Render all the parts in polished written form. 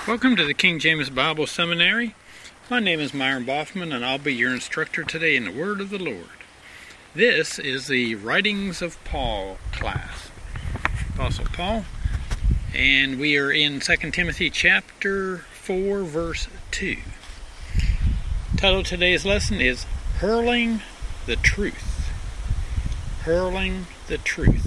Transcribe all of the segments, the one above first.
Welcome to the King James Bible Seminary. My name is Myron Boffman, and I'll be your instructor today in the Word of the Lord. This is the Writings of Paul class, Apostle Paul, and we are in 2 Timothy chapter 4, verse 2. The title of today's lesson is Hurling the Truth. Hurling the Truth.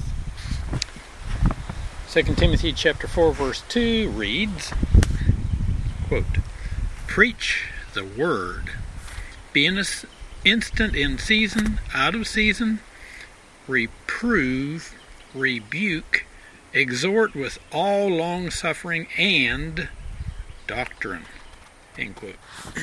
2 Timothy chapter 4, verse 2 reads, quote, "Preach the word, be instant in season, out of season, reprove, rebuke, exhort with all long-suffering and doctrine." End quote.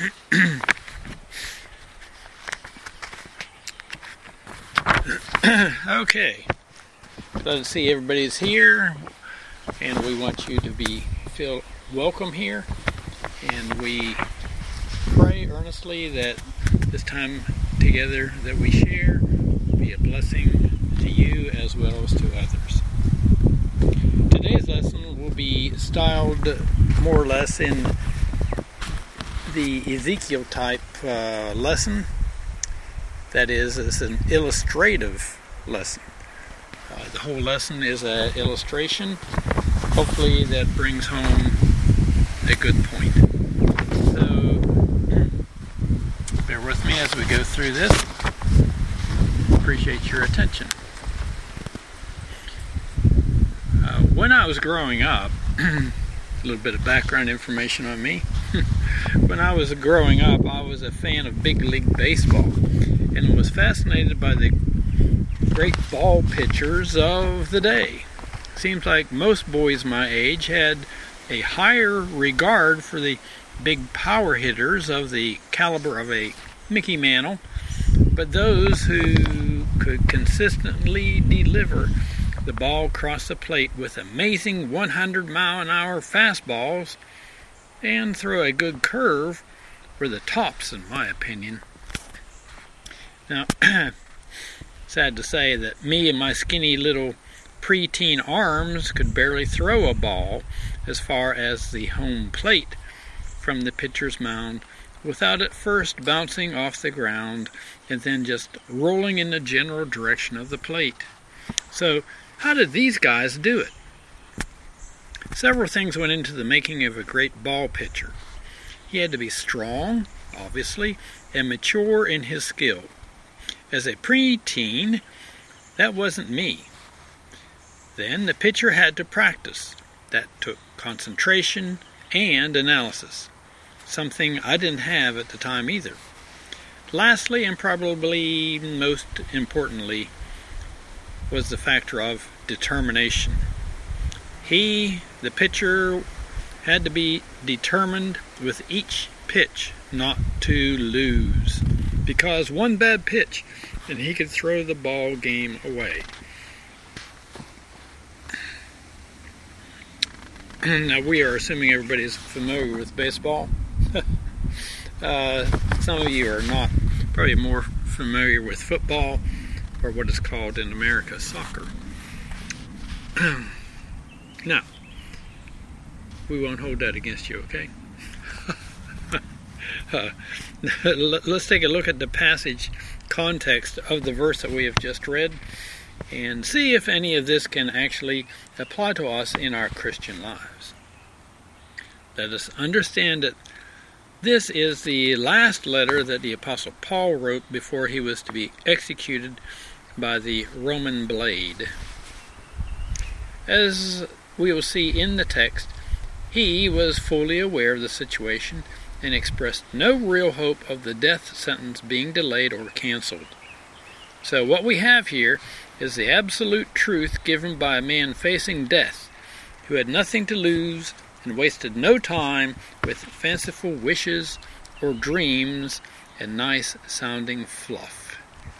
Okay, glad to see everybody's here, and we want you to feel welcome here. And we pray earnestly that this time together that we share be a blessing to you as well as to others. Today's lesson will be styled more or less in the Ezekiel type lesson. That is, it's an illustrative lesson. The whole lesson is an illustration. Hopefully that brings home a good point. So, bear with me as we go through this. Appreciate your attention. When I was growing up, a little bit of background information on me. When I was growing up, I was a fan of big league baseball and was fascinated by the great ball pitchers of the day. Seems like most boys my age had a higher regard for the big power hitters of the caliber of a Mickey Mantle, but those who could consistently deliver the ball across the plate with amazing 100-mile-an-hour fastballs and throw a good curve were the tops, in my opinion. Now, sad to say that me and my skinny little preteen arms could barely throw a ball as far as the home plate from the pitcher's mound without it first bouncing off the ground and then just rolling in the general direction of the plate. So, how did these guys do it? Several things went into the making of a great ball pitcher. He had to be strong, obviously, and mature in his skill. As a preteen, that wasn't me. Then the pitcher had to practice. That took concentration and analysis, something I didn't have at the time either. Lastly, and probably most importantly, was the factor of determination. The pitcher, had to be determined with each pitch not to lose, because one bad pitch and he could throw the ball game away. Now, we are assuming everybody is familiar with baseball. Some of you are not, probably more familiar with football, or what is called in America soccer. Now, we won't hold that against you, okay? Let's take a look at the passage context of the verse that we have just read and see if any of this can actually apply to us in our Christian lives. Let us understand that this is the last letter that the Apostle Paul wrote before he was to be executed by the Roman blade. As we will see in the text, he was fully aware of the situation and expressed no real hope of the death sentence being delayed or canceled. So what we have here is the absolute truth given by a man facing death, who had nothing to lose and wasted no time with fanciful wishes or dreams and nice-sounding fluff.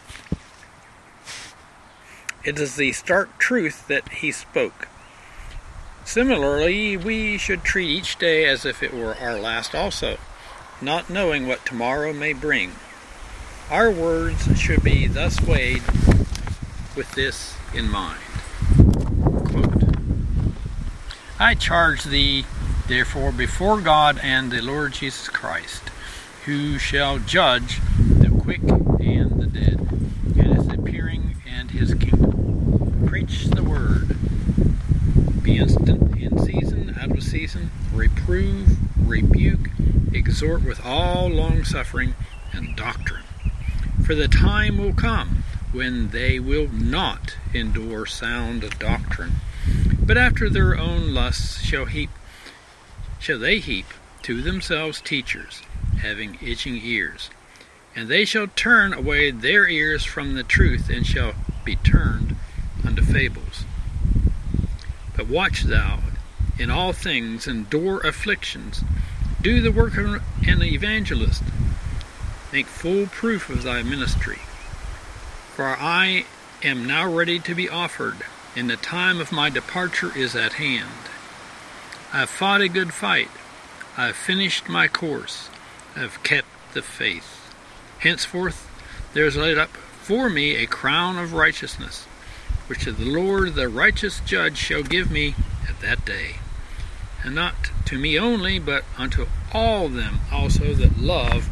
It is the stark truth that he spoke. Similarly, we should treat each day as if it were our last also, not knowing what tomorrow may bring. Our words should be thus weighed with this in mind. Quote, "I charge thee Therefore, before God and the Lord Jesus Christ, who shall judge the quick and the dead, and his appearing and his kingdom, preach the word. Be instant in season, out of season, reprove, rebuke, exhort with all longsuffering and doctrine. For the time will come when they will not endure sound doctrine, but after their own lusts shall they heap to themselves teachers, having itching ears. And they shall turn away their ears from the truth, and shall be turned unto fables. But watch thou in all things, endure afflictions, do the work of an evangelist, make full proof of thy ministry. For I am now ready to be offered, and the time of my departure is at hand. I have fought a good fight, I have finished my course, I have kept the faith. Henceforth there is laid up for me a crown of righteousness, which the Lord the righteous judge shall give me at that day, and not to me only, but unto all them also that love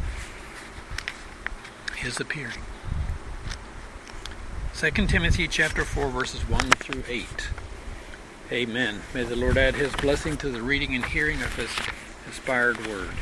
his appearing. 2 Timothy chapter 4, verses 1 through 8. Amen. May the Lord add his blessing to the reading and hearing of his inspired word.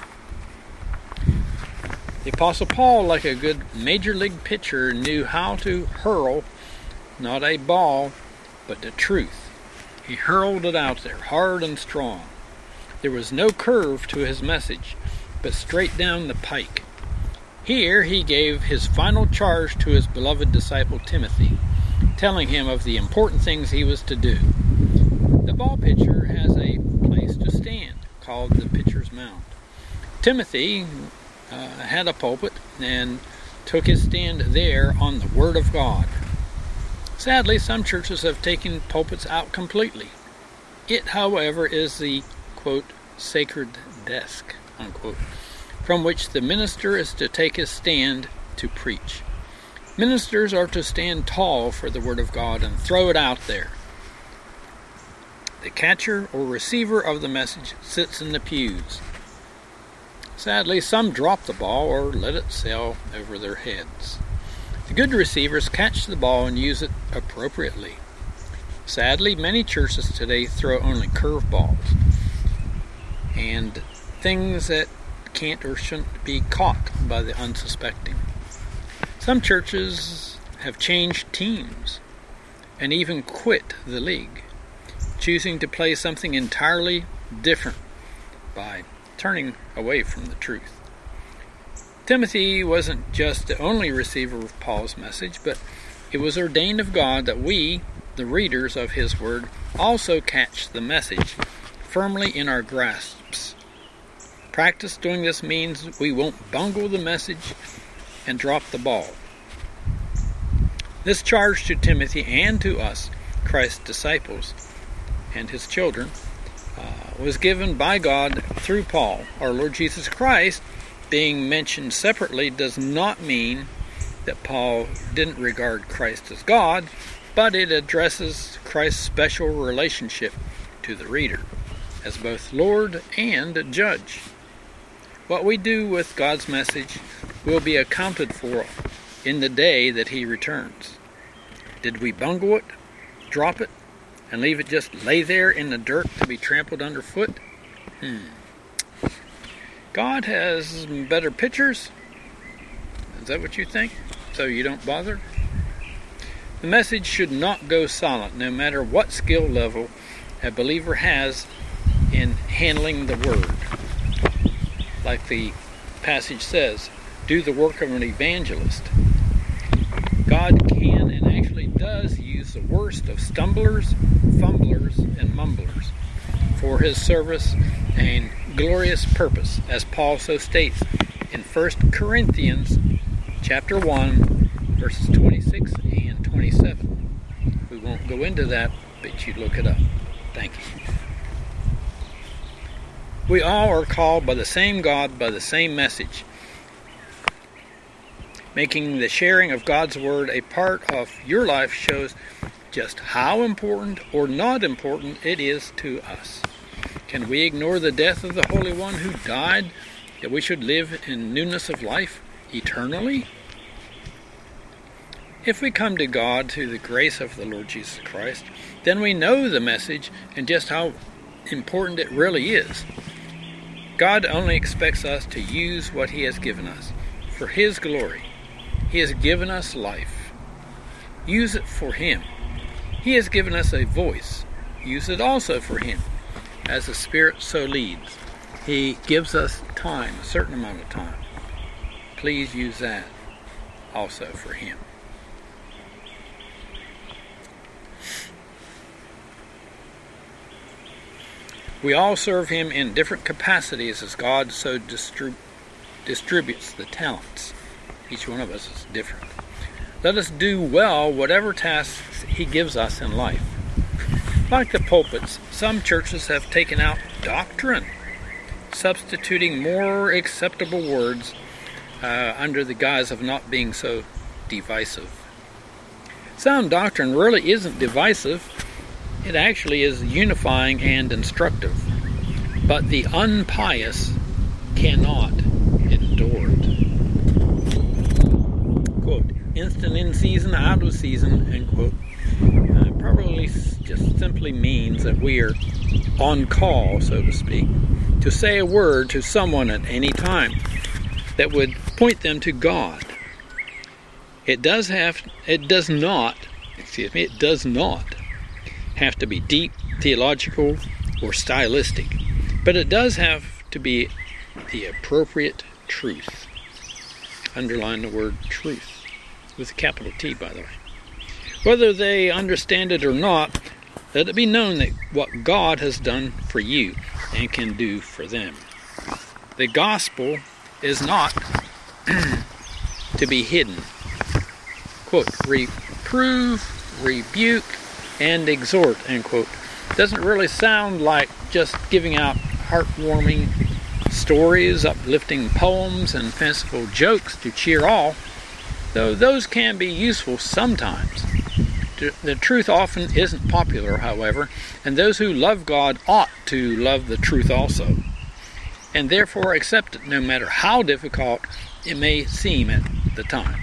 The Apostle Paul, like a good major league pitcher, knew how to hurl not a ball, but the truth. He hurled it out there, hard and strong. There was no curve to his message, but straight down the pike. Here he gave his final charge to his beloved disciple Timothy, telling him of the important things he was to do. The ball pitcher has a place to stand, called the pitcher's mound. Timothy had a pulpit and took his stand there on the Word of God. Sadly, some churches have taken pulpits out completely. It, however, is the, quote, sacred desk, unquote, from which the minister is to take his stand to preach. Ministers are to stand tall for the Word of God and throw it out there. The catcher or receiver of the message sits in the pews. Sadly, some drop the ball or let it sail over their heads. The good receivers catch the ball and use it appropriately. Sadly, many churches today throw only curveballs and things that can't or shouldn't be caught by the unsuspecting. Some churches have changed teams and even quit the league, choosing to play something entirely different by turning away from the truth. Timothy wasn't just the only receiver of Paul's message, but it was ordained of God that we, the readers of his word, also catch the message firmly in our grasps. Practice doing this means we won't bungle the message and drop the ball. This charge to Timothy and to us, Christ's disciples and his children, was given by God through Paul. Our Lord Jesus Christ, being mentioned separately, does not mean that Paul didn't regard Christ as God, but it addresses Christ's special relationship to the reader as both Lord and Judge. What we do with God's message will be accounted for in the day that he returns. Did we bungle it, drop it, and leave it just lay there in the dirt to be trampled underfoot? God has better pitchers? Is that what you think? So you don't bother? The message should not go silent, no matter what skill level a believer has in handling the word. Like the passage says, do the work of an evangelist. God can and actually does use the worst of stumblers, fumblers, and mumblers for his service and glorious purpose, as Paul so states in 1 Corinthians chapter 1, verses 26 and 27. We won't go into that, but you look it up. Thank you. We all are called by the same God, by the same message. Making the sharing of God's Word a part of your life shows just how important or not important it is to us. Can we ignore the death of the Holy One who died that we should live in newness of life eternally? If we come to God through the grace of the Lord Jesus Christ, then we know the message and just how important it really is. God only expects us to use what He has given us for His glory. He has given us life. Use it for Him. He has given us a voice. Use it also for Him. As the Spirit so leads. He gives us time, a certain amount of time. Please use that also for Him. We all serve Him in different capacities as God so distributes the talents. Each one of us is different. Let us do well whatever tasks He gives us in life. Like the pulpits, some churches have taken out doctrine, substituting more acceptable words under the guise of not being so divisive. Sound doctrine really isn't divisive. It actually is unifying and instructive. But the unpious cannot endure it. Quote, instant in season, out of season, end quote. Probably just simply means that we are on call, so to speak, to say a word to someone at any time that would point them to God. It does not have to be deep, theological, or stylistic, but it does have to be the appropriate truth. Underline the word truth, with a capital T, by the way. Whether they understand it or not, let it be known that what God has done for you and can do for them. The gospel is not to be hidden. Quote, reprove, rebuke, and exhort, end quote. Doesn't really sound like just giving out heartwarming stories, uplifting poems, and fanciful jokes to cheer all, though those can be useful sometimes. The truth often isn't popular, however, and those who love God ought to love the truth also, and therefore accept it no matter how difficult it may seem at the time.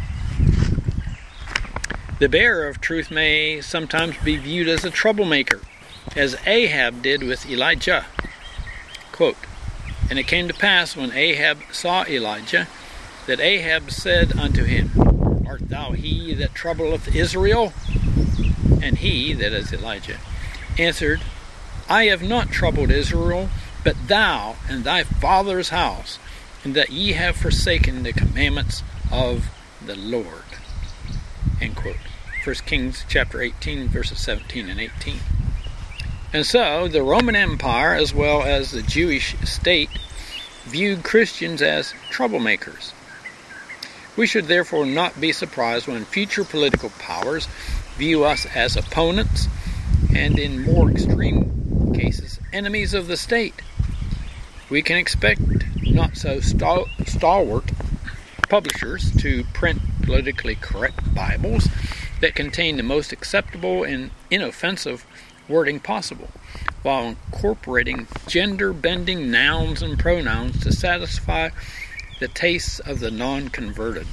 The bearer of truth may sometimes be viewed as a troublemaker, as Ahab did with Elijah. Quote, and it came to pass when Ahab saw Elijah, that Ahab said unto him, Art thou he that troubleth Israel? And he, that is Elijah, answered, I have not troubled Israel, but thou and thy father's house, and that ye have forsaken the commandments of the Lord. End quote. 1 Kings chapter 18, verses 17 and 18. And so, the Roman Empire, as well as the Jewish state, viewed Christians as troublemakers. We should therefore not be surprised when future political powers view us as opponents, and in more extreme cases, enemies of the state. We can expect not so stalwart publishers to print politically correct Bibles that contain the most acceptable and inoffensive wording possible, while incorporating gender-bending nouns and pronouns to satisfy the tastes of the non-converted.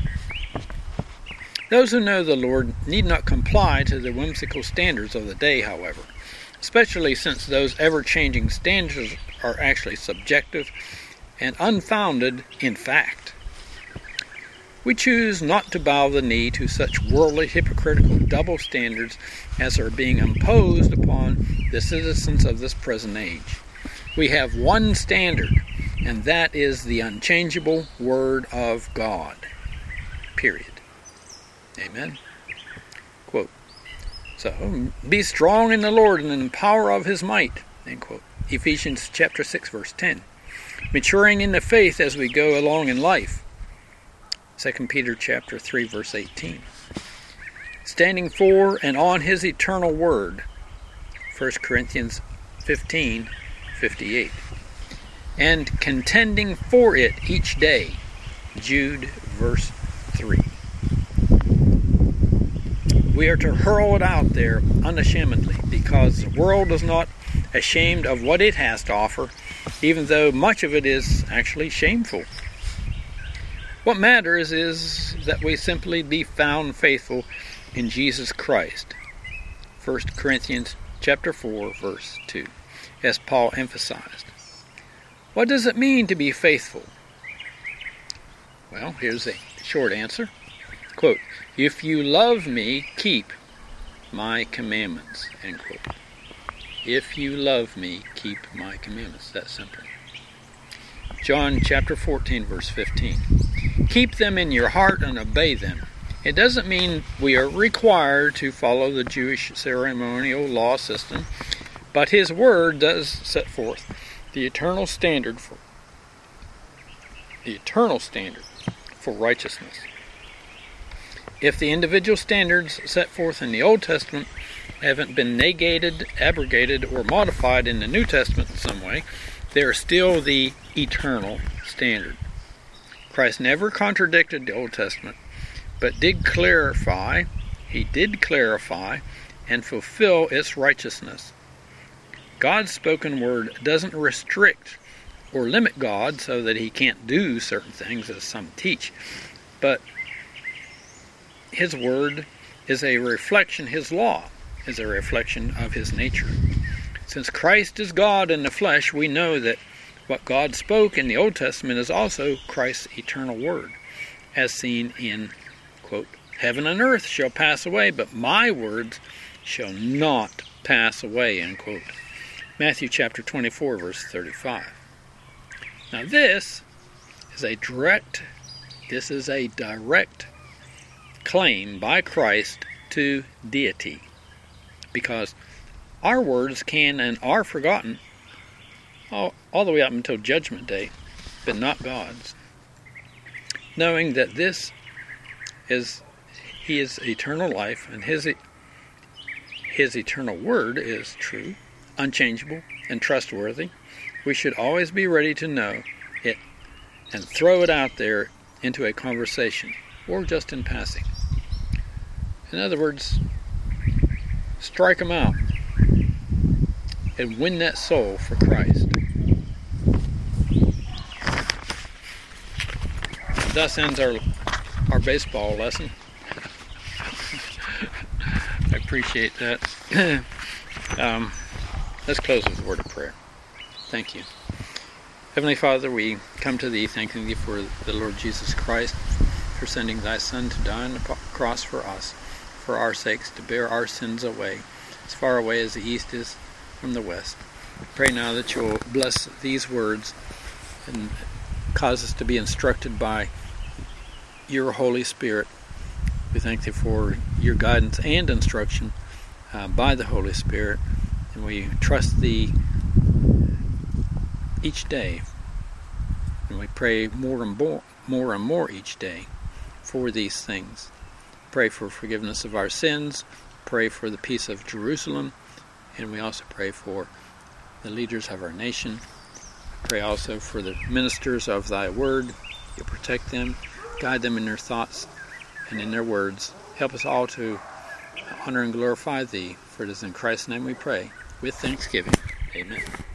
Those who know the Lord need not comply to the whimsical standards of the day, however, especially since those ever-changing standards are actually subjective and unfounded in fact. We choose not to bow the knee to such worldly, hypocritical double standards as are being imposed upon the citizens of this present age. We have one standard, and that is the unchangeable Word of God. Period. Amen. Quote, so, be strong in the Lord and in the power of His might. End quote. Ephesians chapter 6, verse 10. Maturing in the faith as we go along in life. 2 Peter chapter 3, verse 18. Standing for and on His eternal word. 1 Corinthians 15, 58. And contending for it each day. Jude, verse 3. We are to hurl it out there unashamedly, because the world does not ashamed of what it has to offer, even though much of it is actually shameful. What matters is that we simply be found faithful in Jesus Christ. 1 Corinthians chapter 4, verse 2, as Paul emphasized. What does it mean to be faithful? Well, here's a short answer. Quote, "If you love me, keep my commandments." End quote. If you love me, keep my commandments. That's simple. John chapter 14, verse 15. Keep them in your heart and obey them. It doesn't mean we are required to follow the Jewish ceremonial law system, but His Word does set forth the eternal standard for righteousness. If the individual standards set forth in the Old Testament haven't been negated, abrogated, or modified in the New Testament in some way, they are still the eternal standard. Christ never contradicted the Old Testament, but did clarify and fulfill its righteousness. God's spoken word doesn't restrict or limit God so that He can't do certain things, as some teach, but His word is a reflection, His law is a reflection of His nature. Since Christ is God in the flesh, we know that what God spoke in the Old Testament is also Christ's eternal word, as seen in, quote, "Heaven and earth shall pass away, but my words shall not pass away," end quote. Matthew chapter 24, verse 35. Now this is a direct claim by Christ to deity, because our words can and are forgotten all the way up until Judgment Day, but not God's. Knowing that He is eternal life, and His eternal word is true, unchangeable, and trustworthy, we should always be ready to know it and throw it out there into a conversation, or just in passing. In other words, strike them out and win that soul for Christ. Thus ends our baseball lesson. I appreciate that. Let's close with a word of prayer. Thank you. Heavenly Father, we come to Thee thanking Thee for the Lord Jesus Christ, for sending Thy Son to die on the cross for us, for our sakes, to bear our sins away, as far away as the east is from the west. I pray now that You will bless these words and cause us to be instructed by Your Holy Spirit. We thank Thee for Your guidance and instruction by the Holy Spirit, and we trust Thee each day, and we pray more and more each day for these things. Pray for forgiveness of our sins, pray for the peace of Jerusalem, and we also pray for the leaders of our nation. Pray also for the ministers of Thy word. You protect them, guide them in their thoughts and in their words. Help us all to honor and glorify Thee, for it is in Christ's name we pray, with thanksgiving. Amen.